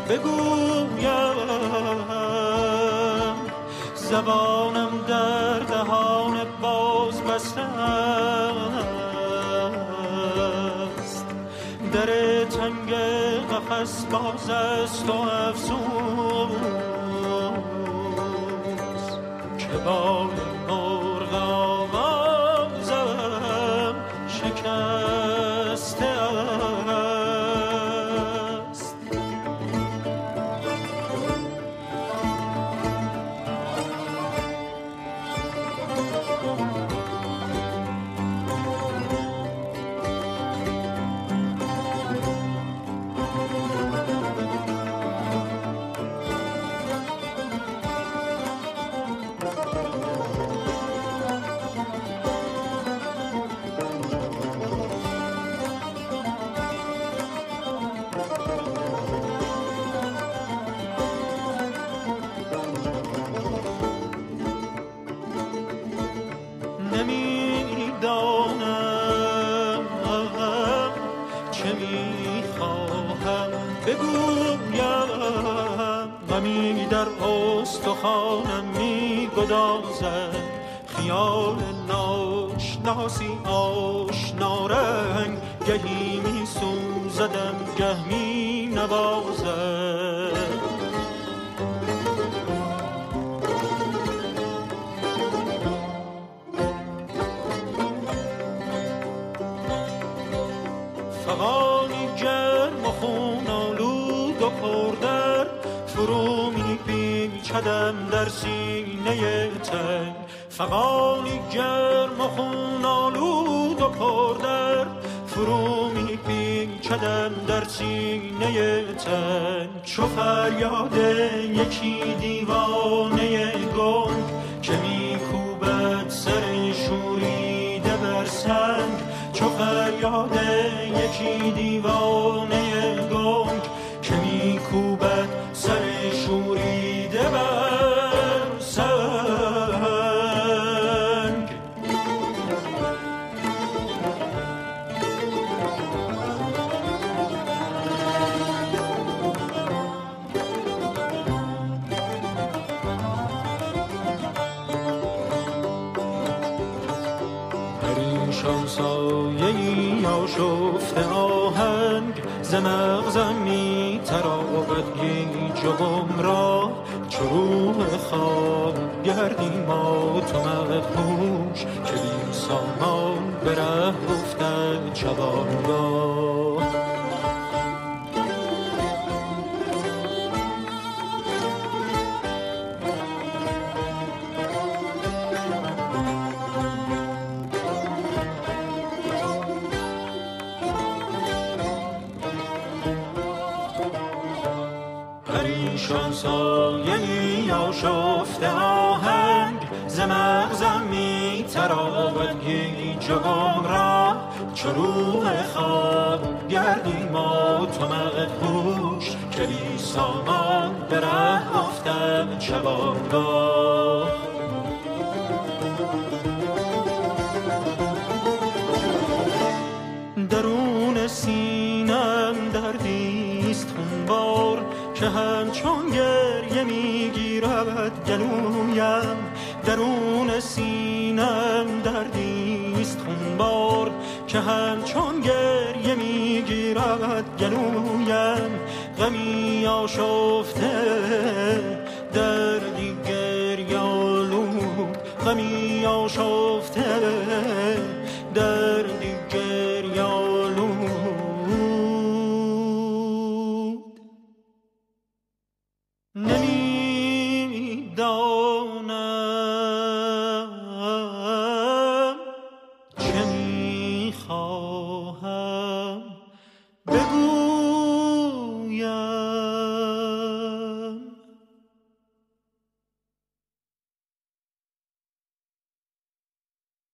بگویم، زبانم در دهان باز بسته است، در تنگ قفس باز است و افسوس که با مرغ آوازم شکسته است. نمیدانم چه میخواهم بگویم، غمی در استخوانم میگدازد، خیال ناشناسی آشنا رنگ، گهی میسوزدم گه مینوازد. فغانی گرم و خون آلود و پردر، فرو میپیچدم در سینه تنگ. فغانی گرم و خون آلود و پردر، فرو میپیچدم در سینه تنگ. چو فریاد یکی دیوانه گنگ که میکوبد سر شوریده بر سنگ، چو فریاد یکی دیوانه گنگ که میکوبد سر شوریده بر سنگ. پریشان سایه‌ای آشفته آهنگ، ز مغزم می‌تراود گیج و گمراه. چو روح خواب گردی مات و مدهوش، که بی سامان به ره افتد جوانگاه. پریشان سایه‌ای آشفته آهنگ، ز مغزم می‌تراود گیج و گمراه. چو روح خواب گردی مات و مدهوش، که بی سامان به ره افتم شبانگاه. درون سینم دردیست خونبار، که همچون گریه میگیرد گلویم. درون سینم دردیست خونبار، که همچون گریه میگیرد گلویم. غمی آشفته دردی گریالود، غمی آشفته دردی گریالود. نمیدانم